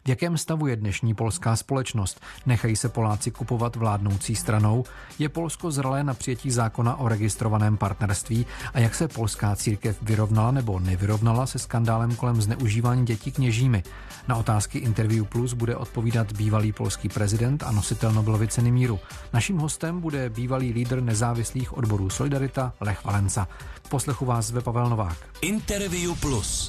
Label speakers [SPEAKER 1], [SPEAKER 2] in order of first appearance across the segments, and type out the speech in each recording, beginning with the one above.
[SPEAKER 1] V jakém stavu je dnešní polská společnost? Nechají se Poláci kupovat vládnoucí stranou? Je Polsko zralé na přijetí zákona o registrovaném partnerství? A jak se polská církev vyrovnala nebo nevyrovnala se skandálem kolem zneužívání dětí kněžími? Na otázky Interview Plus bude odpovídat bývalý polský prezident a nositel Nobelovy ceny míru. Naším hostem bude bývalý lídr nezávislých odborů Solidarita Lech Valensa. K poslechu vás zve Pavel Novák.
[SPEAKER 2] Interview Plus.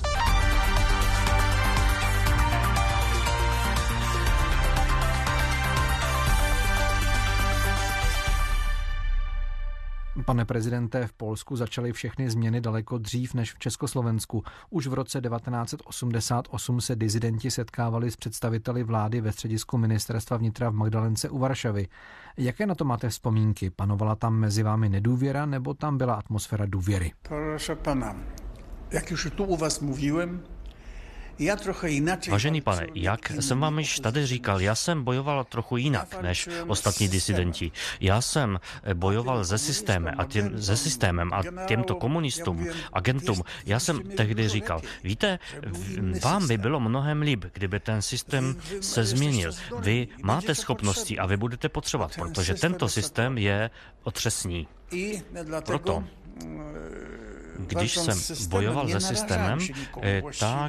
[SPEAKER 1] Pane prezidente, v Polsku začaly všechny změny daleko dřív než v Československu. Už v roce 1988 se disidenti setkávali s představiteli vlády ve středisku ministerstva vnitra v Magdalence u Varšavy. Jaké na to máte vzpomínky? Panovala tam mezi vámi nedůvěra, nebo tam byla atmosféra důvěry?
[SPEAKER 3] Proszę pana, jak už tu u vás mluvím,
[SPEAKER 4] Vážený pane, jak jsem vám již tady říkal, já jsem bojoval trochu jinak než ostatní disidenti. Já jsem bojoval se systémem a těmto komunistům, agentům. Já jsem tehdy říkal, víte, vám by bylo mnohem líp, kdyby ten systém se změnil. Vy máte schopnosti a vy budete potřebovat, protože tento systém je otřesný. Proto když jsem bojoval se systémem, tak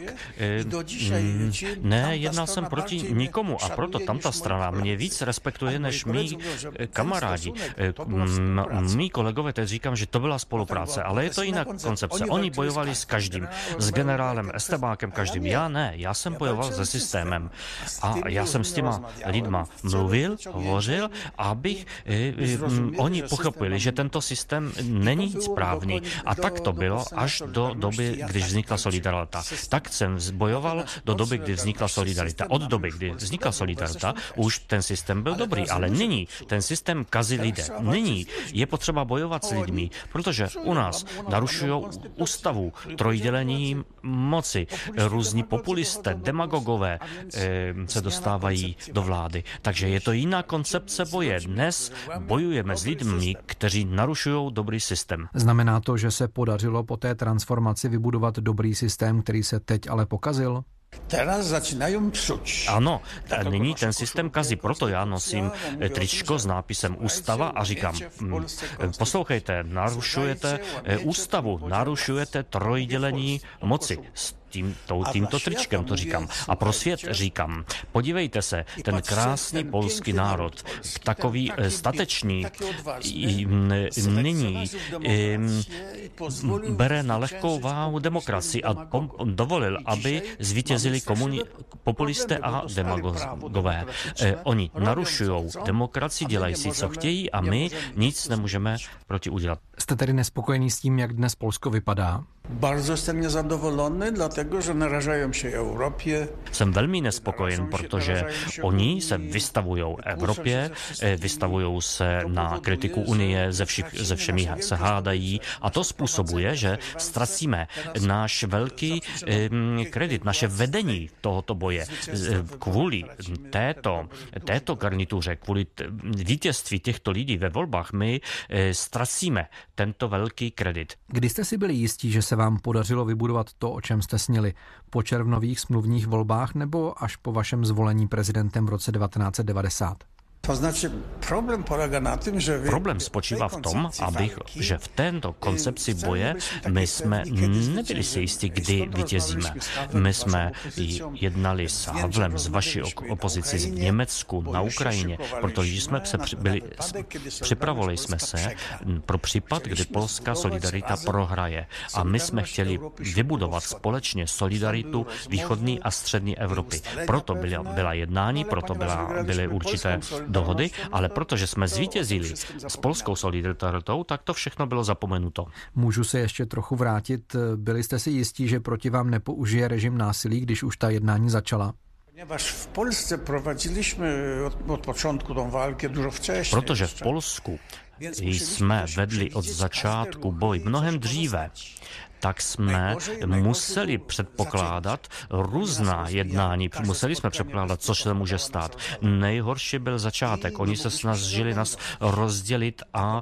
[SPEAKER 4] nejednal jsem proti nikomu a proto tamta strana mě víc respektuje než mý kamarádi. Mí kolegové teď říkám, že to byla spolupráce, ale je to jiná koncepce. Oni bojovali s každým, s generálem Estebákem každým. Já ne, já jsem bojoval se systémem a já jsem s těma lidma mluvil, hovořil, abych oni pochopili, že tento systém není správný a tak to bylo až do doby, když vznikla Solidarita. Tak jsem bojoval do doby, kdy vznikla Solidarita. Od doby, kdy vznikla Solidarita, už ten systém byl dobrý, ale nyní ten systém kazí lidé. Nyní je potřeba bojovat s lidmi, protože u nás narušují ústavu, trojdělení moci, různí populisté, demagogové se dostávají do vlády. Takže je to jiná koncepce boje. Dnes bojujeme s lidmi, kteří narušují dobrý systém.
[SPEAKER 1] Znamená to, že se podařilo po té transformaci vybudovat dobrý systém, který se teď ale pokazil?
[SPEAKER 3] Teraz začínají psuť.
[SPEAKER 4] Ano, nyní ten systém kazí, proto já nosím tričko s nápisem Ústava a říkám, poslouchejte, narušujete ústavu, narušujete trojdělení moci. Tímto tričkem to říkám. A pro svět říkám, podívejte se, ten krásný polský národ, takový statečný, nyní bere na lehkou váhu demokracii a dovolil, aby zvítězili populisté a demagogové. Oni narušují demokracii, dělají si, co chtějí a my nic nemůžeme proti udělat.
[SPEAKER 1] Jste tedy nespokojený s tím, jak dnes Polsko vypadá?
[SPEAKER 3] Bardzo jestem niezadowolony, dlatego że narażają się Europie.
[SPEAKER 4] Jsem velmi nespokojen, protože oni se vystavují Evropě, vystavují se na kritiku Unie, ze všemi se hádají a to způsobuje, že ztracíme náš velký kredit, naše vedení tohoto boje. Kvůli této garnituře, kvůli vítězství těchto lidí ve volbách my ztracíme tento velký kredit.
[SPEAKER 1] Kdy jste si byli jistí, že se vám podařilo vybudovat to, o čem jste snili? Po červnových smluvních volbách nebo až po vašem zvolení prezidentem v roce 1990?
[SPEAKER 3] To znaczy,
[SPEAKER 4] problém spočívá v tom, že v této koncepci boje my jsme nebyli si jistí, kdy vítězíme. My jsme jednali s Havlem, s vaší opozicí v Německu, na Ukrajině, protože jsme připravovali jsme se pro případ, kdy polská solidarita prohraje. A my jsme chtěli vybudovat společně solidaritu východní a střední Evropy. Proto byla jednání, proto byly určité dohody, ale protože jsme zvítězili s polskou solidaritou, tak to všechno bylo zapomenuto.
[SPEAKER 1] Můžu se ještě trochu vrátit. Byli jste si jistí, že proti vám nepoužije režim násilí, když už ta jednání začala?
[SPEAKER 3] V Polsce prowadziliśmy od początku tą walkę dużo wcześniej.
[SPEAKER 4] Protože v Polsku jsme vedli od začátku boj mnohem dříve, tak jsme museli předpokládat různá jednání. Museli jsme předpokládat, co se může stát. Nejhorší byl začátek. Oni se snažili nás rozdělit a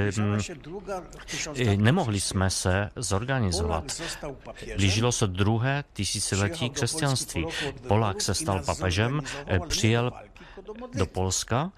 [SPEAKER 4] nemohli jsme se zorganizovat. Blížilo se druhé tisíciletí křesťanství. Polák se stal papežem, přijel do Polska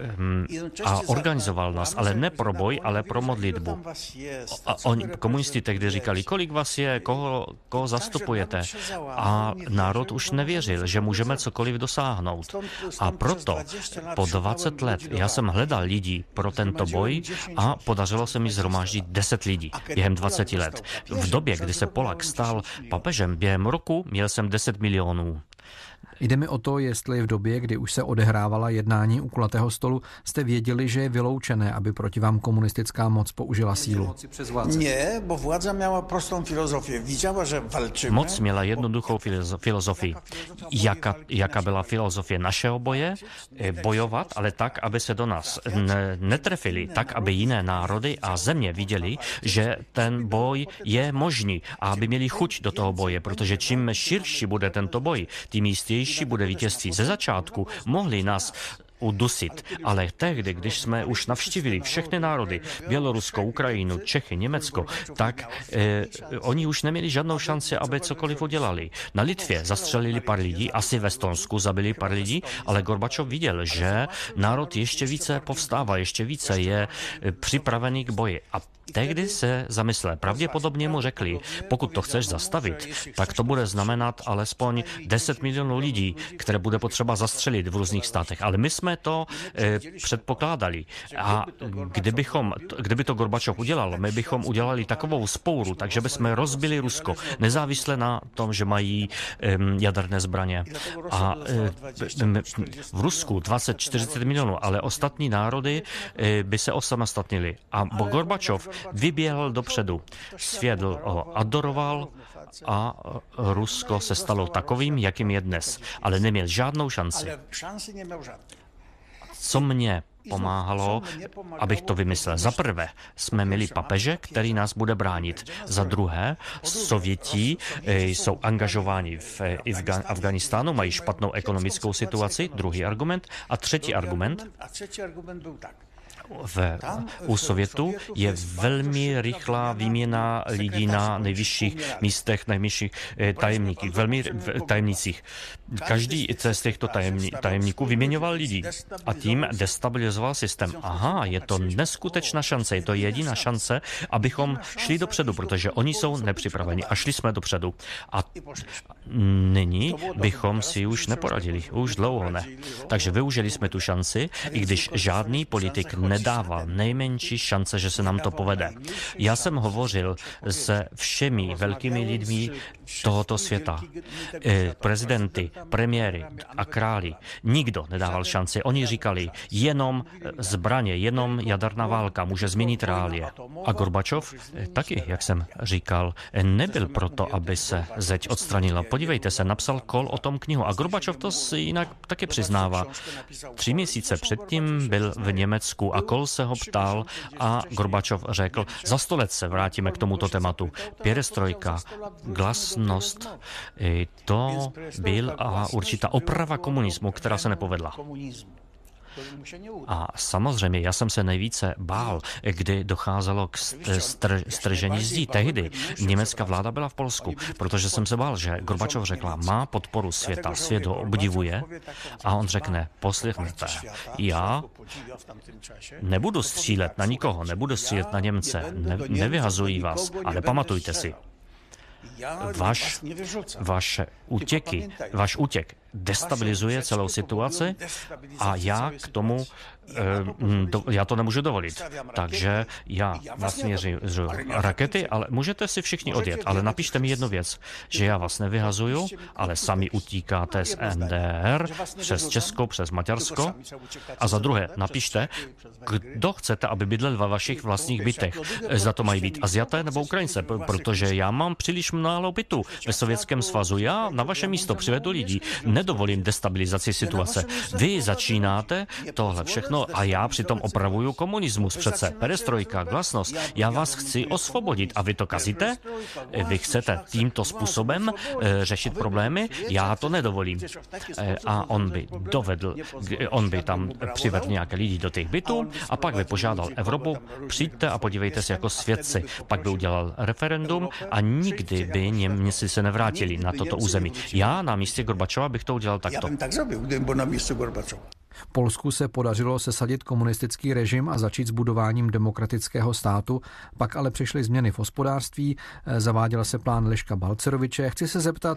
[SPEAKER 4] a organizoval nás, ale ne pro boj, ale pro modlitbu. A komunisti tehdy říkali, kolik vás je, koho zastupujete. A národ už nevěřil, že můžeme cokoliv dosáhnout. A proto po 20 let já jsem hledal lidí pro tento boj a podařilo se mi shromáždit 10 lidí během 20 let. V době, kdy se Polák stal papežem, během roku měl jsem 10 milionů.
[SPEAKER 1] Jde mi o to, jestli v době, kdy už se odehrávala jednání u kulatého stolu, jste věděli, že je vyloučené, aby proti vám komunistická moc použila sílu.
[SPEAKER 3] Ne, bo vláda měla prostou filozofii. Viděla, že walczymy.
[SPEAKER 4] Moc měla jednoduchou filozofii. Jaká byla filozofie našeho boje? Bojovat, ale tak, aby se do nás netrefili, tak, aby jiné národy a země viděli, že ten boj je možný a aby měli chuť do toho boje, protože čím širší bude tento boj, tím jistější bude vítězství. Ze začátku mohli nás udusit, ale tehdy, když jsme už navštívili všechny národy, Bělorusko, Ukrajinu, Čechy, Německo, tak oni už neměli žádnou šanci, aby cokoliv udělali. Na Litvě zastřelili pár lidí, asi ve Estonsku zabili pár lidí, ale Gorbačov viděl, že národ ještě více povstává, ještě více je připravený k boji. A tehdy se zamyslel. Pravděpodobně mu řekli, pokud to chceš zastavit, tak to bude znamenat alespoň 10 milionů lidí, které bude potřeba zastřelit v různých státech. Ale my jsme to předpokládali. A kdyby to Gorbačov udělal, my bychom udělali takovou vzpouru, takže bychom rozbili Rusko, nezávisle na tom, že mají jaderné zbraně. A v Rusku 20-40 milionů, ale ostatní národy by se osamostatnili. A Gorbačov vyběhl dopředu. Svět ho adoroval a Rusko se stalo takovým, jakým je dnes. Ale neměl žádnou šanci. Co mě pomáhalo, abych to vymyslel. Za prvé jsme měli papeže, který nás bude bránit. Za druhé, Sověti jsou angažováni v Afghánistánu, mají špatnou ekonomickou situaci, druhý argument. A třetí argument u Sovětů je velmi rychlá výměna lidí na nejvyšších místech, nejvyšších tajemnících. Každý z těchto tajemníků vyměňoval lidi a tím destabilizoval systém. Aha, je to neskutečná šance, je to jediná šance, abychom šli dopředu, protože oni jsou nepřipraveni a šli jsme dopředu. A nyní bychom si už neporadili, už dlouho ne. Takže využili jsme tu šanci, i když žádný politik nedával nejmenší šance, že se nám to povede. Já jsem hovořil se všemi velkými lidmi tohoto světa. Prezidenty, premiéry a králi. Nikdo nedával šanci. Oni říkali, jenom zbraně, jenom jaderná válka může změnit reálie. A Gorbačov taky, jak jsem říkal, nebyl proto, aby se zeď odstranila. Podívejte se, napsal Kohl o tom knihu. A Gorbačov to si jinak taky přiznává. 3 měsíce předtím byl v Německu a Kohl se ho ptal a Gorbačov řekl, za 100 let se vrátíme k tomuto tématu. Perestrojka, glasnost, to byl a určitá oprava komunismu, která se nepovedla. A samozřejmě, já jsem se nejvíce bál, kdy docházelo k stržení zdí. Tehdy německá vláda byla v Polsku, protože jsem se bál, že Gorbačov řekla, má podporu světa, svět ho obdivuje a on řekne, poslychněte, já nebudu střílet na nikoho, nebudu střílet na Němce, nevyhazují vás, ale pamatujte si, váš útěk destabilizuje celou situaci a já k tomu já to nemůžu dovolit. Takže já nasměřuji rakety, ale můžete si všichni odjet, ale napište mi jednu věc, že já vás nevyhazuju, ale sami utíkáte z NDR přes Česko, přes Maďarsko. A za druhé, napište, kdo chcete, aby bydlel ve vašich vlastních bytech. Zda to mají být Aziaté nebo Ukrajince, protože já mám příliš málo bytů ve Sovětském svazu. Já na vaše místo přivedu lidi. nedovolím destabilizaci situace. Vy začínáte tohle všechno a já přitom opravuju komunismus přece. Perestrojka, glasnost. Já vás chci osvobodit a vy to kazíte? Vy chcete tímto způsobem řešit problémy? Já to nedovolím. A on by tam přivedl nějaké lidi do těch bytů a pak by požádal Evropu, přijďte a podívejte se jako svědci. Pak by udělal referendum a nikdy by Němci se nevrátili na toto území. Já na místě Gorbačova bych to udělal takto.
[SPEAKER 1] Polsku se podařilo sesadit komunistický režim a začít s budováním demokratického státu, pak ale přišly změny v hospodářství, zaváděl se plán Leška Balceroviče. Chci se zeptat...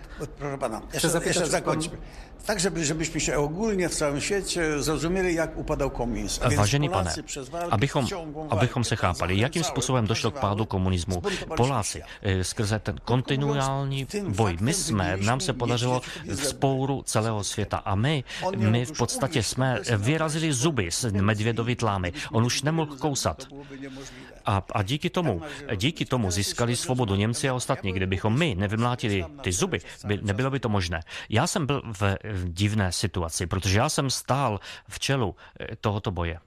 [SPEAKER 3] Tak, żebyśmy się ogólnie w całym świecie zrozumieli, jak upadał komunizm.
[SPEAKER 4] Vážený pane, abychom se chápali, jakým způsobem došlo k pádu komunismu. Poláci skrze ten kontinuální boj. Nám se podařilo vzpouru celého světa a my v podstatě jsme vyrazili zuby z medvědovy tlámy. On už nemohl kousat. A díky tomu získali svobodu Němci a ostatní. Kdybychom my nevymlátili ty zuby, nebylo by to možné. Já jsem byl v divné situaci, protože já jsem stál v čelu tohoto boje.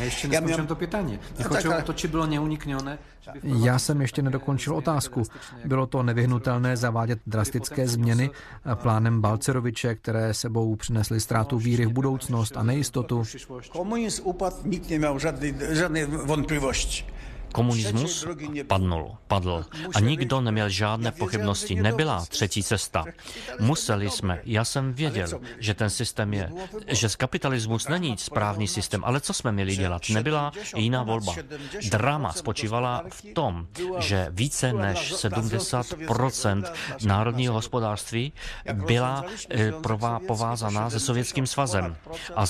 [SPEAKER 1] Já jsem ještě nedokončil otázku. Bylo to nevyhnutelné zavádět drastické změny plánem Balceroviče, které sebou přinesly ztrátu víry v budoucnost a nejistotu.
[SPEAKER 3] Komunism upadl, nikdo neměl žádné vonplyvosti.
[SPEAKER 4] Komunismus padl a nikdo neměl žádné pochybnosti. Nebyla třetí cesta. Já jsem věděl, že ten systém že kapitalismus není správný systém, ale co jsme měli dělat? Nebyla jiná volba. Drama spočívala v tom, že více než 70% národního hospodářství byla povázaná se Sovětským svazem a s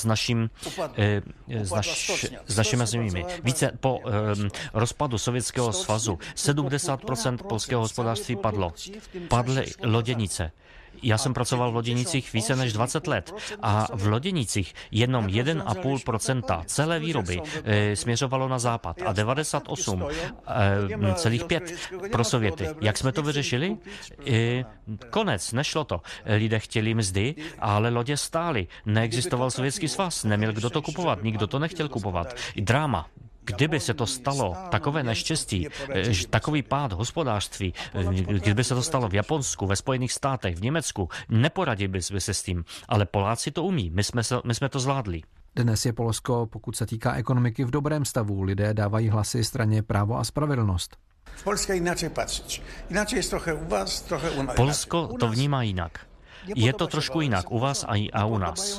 [SPEAKER 4] našimi zeměmi. Více po rozpadu Sovětského svazu 70% polského hospodářství padlo. Padly loděnice. Já jsem pracoval v loděnicích více než 20 let a v loděnicích jenom 1,5% celé výroby směřovalo na západ a 98,5% pro Sověty. Jak jsme to vyřešili? Konec, nešlo to. Lidé chtěli mzdy, ale lodě stály. Neexistoval Sovětský svaz, neměl kdo to kupovat, nikdo to nechtěl kupovat. Dráma. Kdyby se to stalo, takové neštěstí, takový pád hospodářství, kdyby se to stalo v Japonsku, ve Spojených státech, v Německu, neporadili by se s tím, ale Poláci to umí, my jsme to zvládli.
[SPEAKER 1] Dnes je Polsko, pokud se týká ekonomiky, v dobrém stavu. Lidé dávají hlasy straně Právo a spravedlnost.
[SPEAKER 3] Polska jinak patří. Jinak je trochu u vás, trochu u nás.
[SPEAKER 4] Polsko to vnímá jinak. Je to trošku jinak u vás a u nás.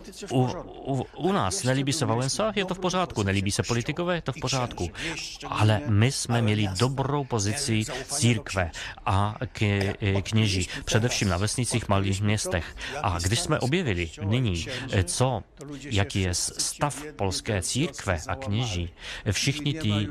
[SPEAKER 4] U nás nelíbí se Wałęsa, je to v pořádku. Nelíbí se politikové, je to v pořádku. Ale my jsme měli dobrou pozici církve a kněží, především na vesnicích, malých městech. A když jsme objevili nyní, jaký je stav polské církve a kněží, všichni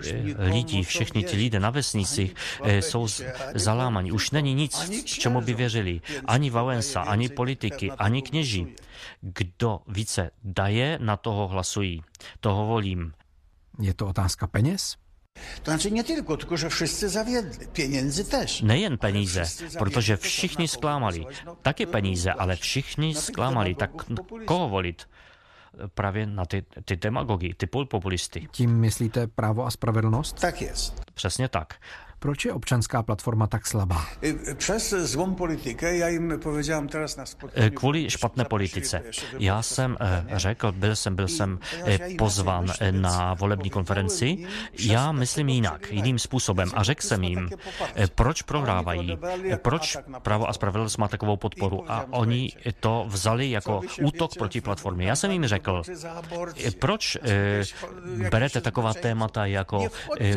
[SPEAKER 4] ti lidé na vesnicích jsou zalámaní. Už není nic, čemu by věřili. Ani Wałęsa, ani politiky, ani kněží. Kdo více daje, na toho hlasují. Toho volím.
[SPEAKER 1] Je to otázka peněz?
[SPEAKER 3] To znaczy nie tylko, že všichni zavědli. Peníze tež.
[SPEAKER 4] Nejen peníze, protože všichni zklamali. Taky peníze, ale všichni zklamali. Tak koho volit? Právě na ty demagogy, ty populisty.
[SPEAKER 1] Tím myslíte Právo a spravedlnost?
[SPEAKER 3] Tak jest.
[SPEAKER 4] Přesně tak.
[SPEAKER 1] Proč je občanská platforma tak slabá?
[SPEAKER 3] Přes zlou politiku, já jim powiedziałem teraz na spotkání.
[SPEAKER 4] Kvůli špatné politice. Já jsem řekl, byl jsem pozván na volební konferenci. Já myslím jiným způsobem a řekl jsem jim, proč prohrávají, proč Právo a spravedlnost má takovou podporu a oni to vzali jako útok proti platformě. Já jsem jim řekl, proč berete taková témata jako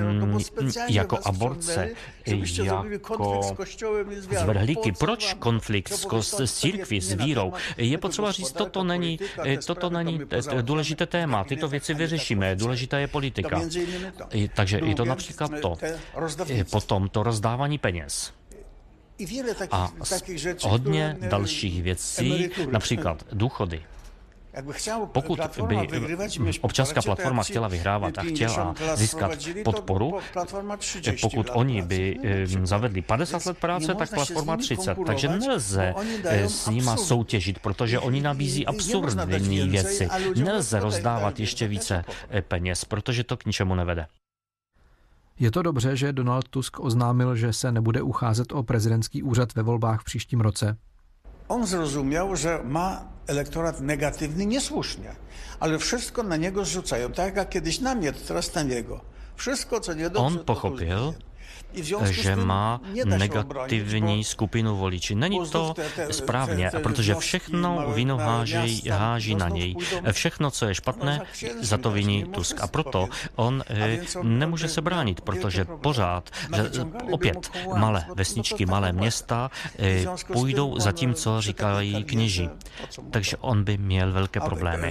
[SPEAKER 4] aborce, jako zvrhlíky. Proč konflikt s církví, s vírou? Je potřeba říct, toto není důležité téma. Tyto věci vyřešíme. Důležitá je politika. Takže je to například potom to rozdávání peněz. A hodně dalších věcí, například důchody. Pokud by občanská platforma chtěla vyhrávat a chtěla získat podporu, pokud oni by zavedli 50 let práce, tak platforma 30. Takže nelze s nima soutěžit, protože oni nabízí absurdní věci. Nelze rozdávat ještě více peněz, protože to k ničemu nevede.
[SPEAKER 1] Je to dobře, že Donald Tusk oznámil, že se nebude ucházet o prezidentský úřad ve volbách v příštím roce?
[SPEAKER 3] On zrozuměl, že má elektorat negatywny niesłusznie, ale wszystko na niego zrzucają, tak jak kiedyś na mnie, to teraz na niego. Wszystko, co nie
[SPEAKER 4] On pochopil, že má negativní skupinu voliči. Není to správně, protože všechno vinu háží na něj. Všechno, co je špatné, za to viní Tusk. A proto on nemůže se bránit, protože pořád, že opět malé vesničky, malé města půjdou za tím, co říkají kněží. Takže on by měl velké problémy.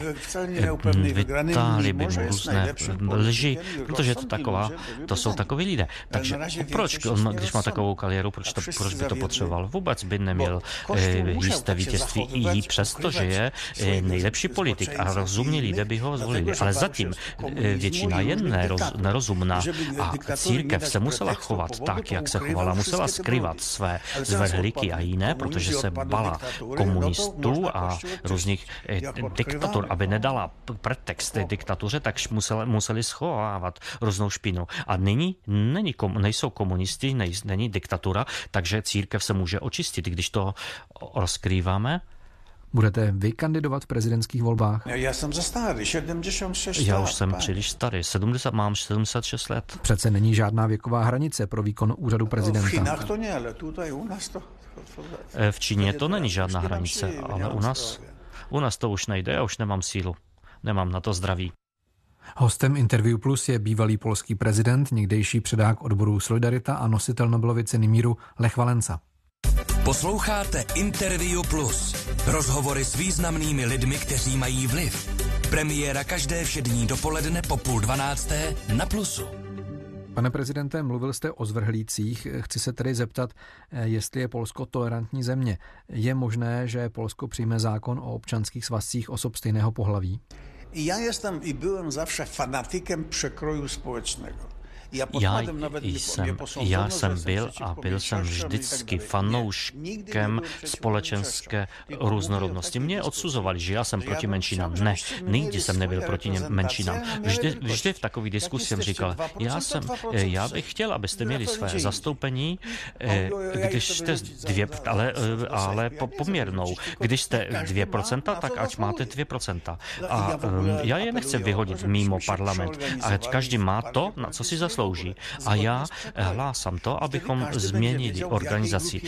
[SPEAKER 4] Vytáhli by mu různé lži, protože to jsou takoví lidé. Takže proč, když má takovou kariéru, proč by to potřeboval? Vůbec by neměl jisté vítězství i přesto, že je nejlepší politik a rozumní lidé by ho zvolili. Ale zatím většina je nerozumná a církev se musela chovat tak, jak se chovala. Musela skrývat své zvrhlíky a jiné, protože se bala komunistů a různých diktatur, aby nedala pretext diktatuře, tak museli schovávat různou špínu. A nejsou komunisti, není diktatura, takže církev se může očistit, když to rozkrýváme.
[SPEAKER 1] Budete vy kandidovat v prezidentských volbách?
[SPEAKER 3] Já jsem za starý, 76 let.
[SPEAKER 4] Já už jsem příliš starý, mám 76 let.
[SPEAKER 1] Přece není žádná věková hranice pro výkon úřadu prezidenta.
[SPEAKER 3] V Čínách to ne, ale tutaj u nás to...
[SPEAKER 4] V Číně to není žádná hranice, ale u nás to už nejde, já už nemám sílu, nemám na to zdraví.
[SPEAKER 1] Hostem Interview Plus je bývalý polský prezident, někdejší předák odboru Solidarita a nositel Nobelovy ceny míru Lech Valensa.
[SPEAKER 2] Posloucháte Interview Plus. Rozhovory s významnými lidmi, kteří mají vliv. Premiéra každé všední dopoledne po 11:30 na Plusu.
[SPEAKER 1] Pane prezidente, mluvil jste o zvrhlících. Chci se tedy zeptat, jestli je Polsko tolerantní země. Je možné, že Polsko přijme zákon o občanských svazcích osob stejného pohlaví?
[SPEAKER 3] Ja jestem i byłem zawsze fanatykiem przekroju społecznego.
[SPEAKER 4] Já jsem byl vždycky fanouškem společenské různorodnosti. Mě odsuzovali, že já jsem proti menšinám. Ne, nikdy jsem nebyl proti menšinám. Vždy v takových diskusích jsem říkal, já bych chtěl, abyste měli své zastoupení, když jste ale poměrnou. Když jste 2%, tak ať máte 2%. A já je nechci vyhodit mimo parlament. Ať každý má to, na co si zaslouží. A já hlásám to, abychom změnili organizaci,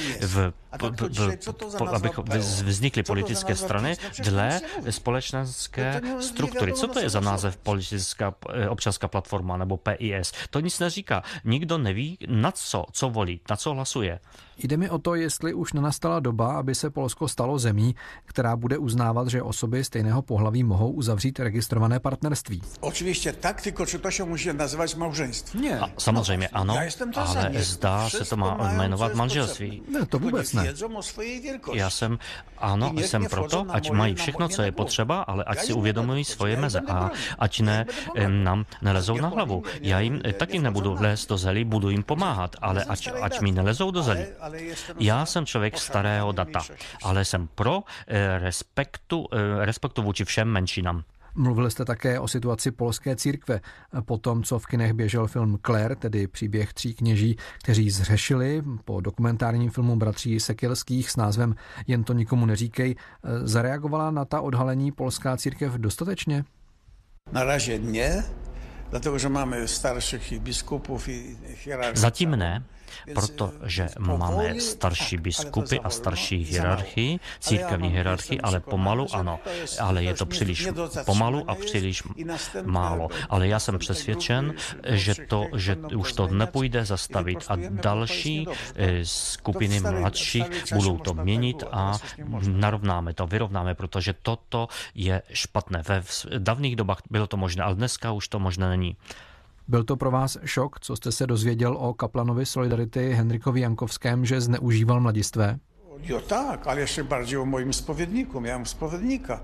[SPEAKER 4] aby vznikly politické strany dle společenské struktury. Co to je za název politická občanská platforma nebo PIS? To nic neříká. Nikdo neví, na co volí, na co hlasuje.
[SPEAKER 1] Jde mi o to, jestli už nenastala doba, aby se Polsko stalo zemí, která bude uznávat, že osoby stejného pohlaví mohou uzavřít registrované partnerství.
[SPEAKER 3] Oczywiście tak, tylko czy to się musi nazywać małżeństwem?
[SPEAKER 4] Nie. Samozřejmě ano, ale zdá se to má jmenovat manželství.
[SPEAKER 1] Ne, to vůbec ne.
[SPEAKER 4] Já jsem proto, ať mají všechno, co je potřeba, ale ať si uvědomují svoje meze a ať nám nelezou na hlavu. Já jim taky nebudu lézt do zelí, budu jim pomáhat, ale ať mi nelezou do zelí. Já jsem člověk starého data, ale jsem pro respektu vůči všem menšinám.
[SPEAKER 1] Mluvil jste také o situaci polské církve. Po tom, co v kinech běžel film Claire, tedy příběh 3 kněží, kteří zhřešili, po dokumentárním filmu bratří Sekielských s názvem Jen to nikomu neříkej, zareagovala na ta odhalení polská církev dostatečně?
[SPEAKER 3] Na razie nie, dlatego že máme starších biskupů i hierarchii.
[SPEAKER 4] Zatím ne, protože máme starší biskupy a starší hierarchii, církevní hierarchii, ale pomalu ano. Ale je to příliš pomalu a příliš málo. Ale já jsem přesvědčen, že už to nepůjde zastavit a další skupiny mladších budou to měnit a vyrovnáme, protože toto je špatné. Ve dávných dobách bylo to možné, ale dneska už to možné není.
[SPEAKER 1] Byl to pro vás šok, co jste se dozvěděl o kaplanovi Solidarity Henrykovi Jankovském, že zneužíval mladistvé?
[SPEAKER 3] Jo tak, ale ještě bardziej o moim spowiedniku. Miałem spowiednika,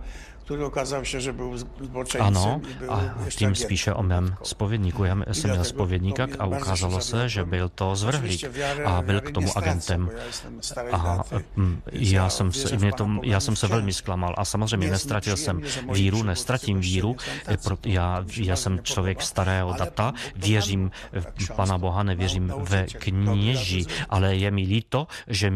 [SPEAKER 3] který ukázal se, že byl zločincem.
[SPEAKER 4] Ano, a tím spíše o mém spovědníku. Já jsem měl spovědníka a ukázalo se, že byl to zvrhlík a byl k tomu agentem. A já jsem se velmi zklamal a samozřejmě nestratil jsem víru, nestratím víru. Já jsem člověk starého data, věřím v Pana Boha, nevěřím ve kněží, ale je mi líto, že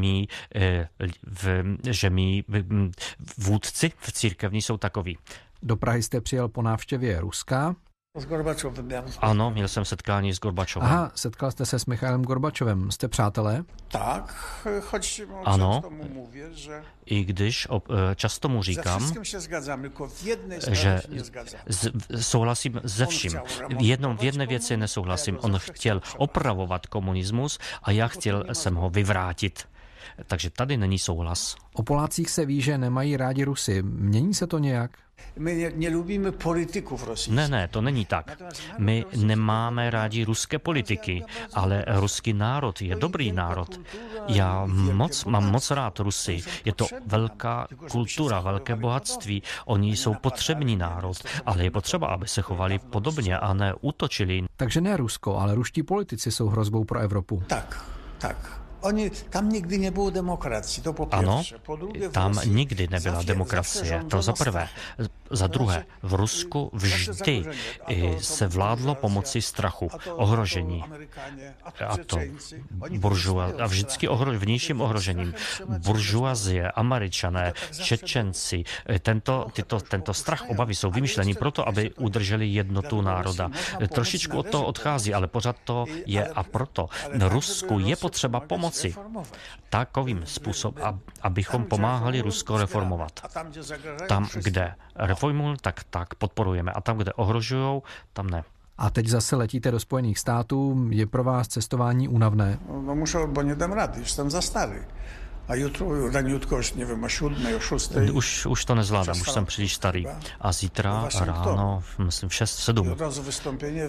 [SPEAKER 4] mí vůdci v církevní jsou takoví.
[SPEAKER 1] Do Prahy jste přijel po návštěvě Ruska.
[SPEAKER 4] Ano, měl jsem setkání s Gorbačovem.
[SPEAKER 1] Aha, setkal jste se s Michailem Gorbačovem. Jste přátelé?
[SPEAKER 3] Tak, choć
[SPEAKER 4] ano,
[SPEAKER 3] často mu mówię, že
[SPEAKER 4] i když často mu říkám, že souhlasím se vším. V jedné věci nesouhlasím. On chtěl opravovat komunismus a já jsem ho vyvrátit. Takže tady není souhlas.
[SPEAKER 1] O Polácích se ví, že nemají rádi Rusy. Mění se to nějak?
[SPEAKER 3] My nelubíme politiků v Rusii.
[SPEAKER 4] Ne, to není tak. My nemáme rádi ruské politiky, ale ruský národ je dobrý národ. Já mám moc rád Rusy. Je to velká kultura, velké bohatství. Oni jsou potřebný národ, ale je potřeba, aby se chovali podobně a ne útočili.
[SPEAKER 1] Takže ne Rusko, ale ruští politici jsou hrozbou pro Evropu.
[SPEAKER 3] Tak. Tam nikdy nebylo demokracie, to po pierwsze.
[SPEAKER 4] Ano, tam nikdy nebyla demokracie, to za prvé. Za druhé, v Rusku vždy se vládlo pomocí strachu, ohrožení. A to a vždycky vnějším ohrožením. Buržuazie, Američané, Čečenci, tento strach, obavy jsou vymyšlení proto, aby udrželi jednotu národa. Trošičku od toho odchází, ale pořád to je a proto Rusku je potřeba pomoci. Takovým způsobem, abychom pomáhali Rusko reformovat. Tam, kde reformují, tak podporujeme. A tam, kde ohrožují, tam ne.
[SPEAKER 1] A teď zase letíte do Spojených států. Je pro vás cestování únavné?
[SPEAKER 3] No muszę, bo nie dam rady, jsem za starý. A jutro, raniutko, už nevím, o 7, o 6.
[SPEAKER 4] Už to nezvládám, už jsem příliš starý. A zítra ráno, myslím, v 6-7.
[SPEAKER 3] Odrazу vystoupení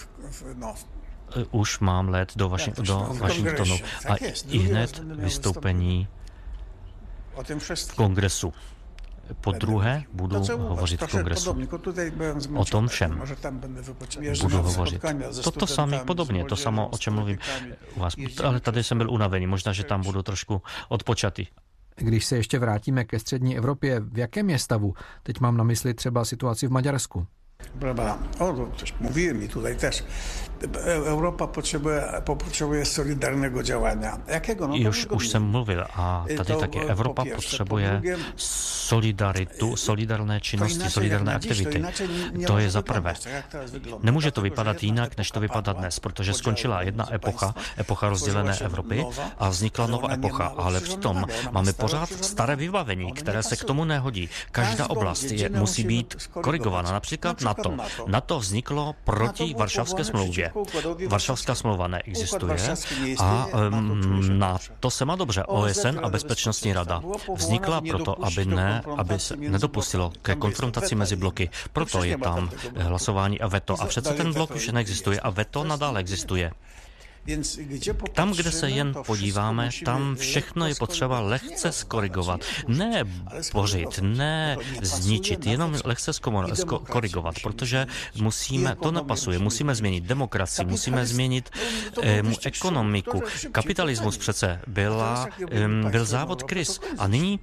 [SPEAKER 4] už mám let do Washingtonu a i hned vystoupení v kongresu. Po druhé budu hovořit v kongresu. O tom všem budu hovořit. To samé podobně, to samo, o čem mluvím u vás. Ale tady jsem byl unavený, možná, že tam budu trošku odpočatý.
[SPEAKER 1] Když se ještě vrátíme ke střední Evropě, v jakém je stavu? Teď mám na mysli třeba situaci v Maďarsku.
[SPEAKER 3] Mówiłem i tutaj też. Europa potrzebuje solidarnego działania. Jakiego?
[SPEAKER 4] Už jsem mluvil a tady taky Evropa potřebuje solidárné činnosti, solidárné aktivity. To je za prvé. Nemůže to vypadat jinak, než to vypadá dnes, protože skončila jedna epocha rozdělené Evropy a vznikla nová epocha, ale přitom máme pořád staré vybavení, které se k tomu nehodí. Každá oblast musí být korigována, například NATO. NATO vzniklo proti Varšavské smlouvě. Varšavská smlouva neexistuje a NATO se má dobře. OSN a Bezpečnostní rada vznikla proto, aby se nedopustilo ke konfrontaci mezi bloky. Proto je tam hlasování a veto. A přece ten blok už neexistuje a veto nadále existuje. Tam, kde se jen podíváme, tam všechno je potřeba lehce skorigovat. Ne bořit, ne zničit, jenom lehce skorigovat, protože to nepasuje. Musíme změnit demokracii, musíme změnit ekonomiku. Kapitalismus přece byl závod kriz a nyní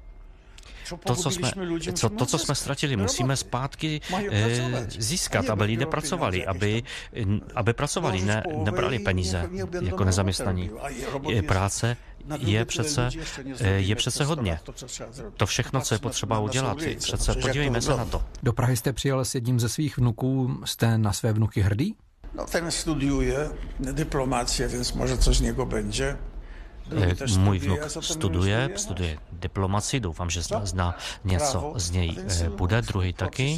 [SPEAKER 4] to, co jsme ztratili, musíme zpátky získat, aby lidé pracovali, aby pracovali, nebrali peníze jako nezaměstnaní. Práce je přece hodně. To všechno, co je potřeba udělat, přece podívejme se na to.
[SPEAKER 1] Do Prahy jste přijel s jedním ze svých vnuků, jste na své vnuky hrdý?
[SPEAKER 3] No, ten studuje diplomację, więc może coś z niego będzie.
[SPEAKER 4] Můj vnuk studuje diplomacii, doufám, že něco z něj bude, druhý taky.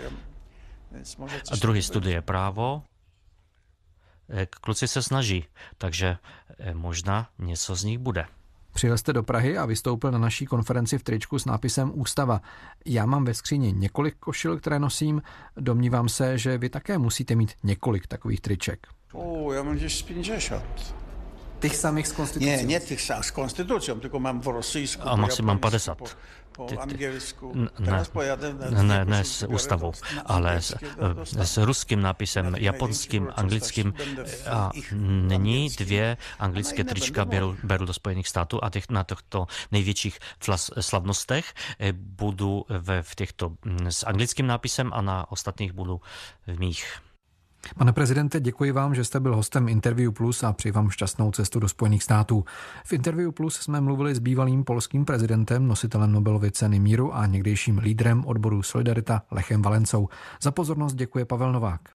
[SPEAKER 4] A druhý studuje právo. Kluci se snaží, takže možná něco z nich bude.
[SPEAKER 1] Přijel jste do Prahy a vystoupil na naší konferenci v tričku s nápisem Ústava. Já mám ve skříni několik košil, které nosím. Domnívám se, že vy také musíte mít několik takových triček.
[SPEAKER 3] Já mám gdzieś 50.
[SPEAKER 1] Těch samých s konstitucí?
[SPEAKER 3] Nie těch samých s konstitucí, tylko mám v rosyjsku.
[SPEAKER 4] A mám 50.
[SPEAKER 3] po angielsku.
[SPEAKER 4] Ne s ústavou, ale s ruským nápisem, japonským, anglickým. A nyní 2 anglické trička beru do Spojených států a na těchto největších slavnostech budu v těchto s anglickým nápisem a na ostatních budu v mých.
[SPEAKER 1] Pane prezidente, děkuji vám, že jste byl hostem Interview Plus a přeji vám šťastnou cestu do Spojených států. V Interview Plus jsme mluvili s bývalým polským prezidentem, nositelem Nobelovy ceny míru a někdejším lídrem odboru Solidarita Lechem Wałęsą. Za pozornost děkuje Pavel Novák.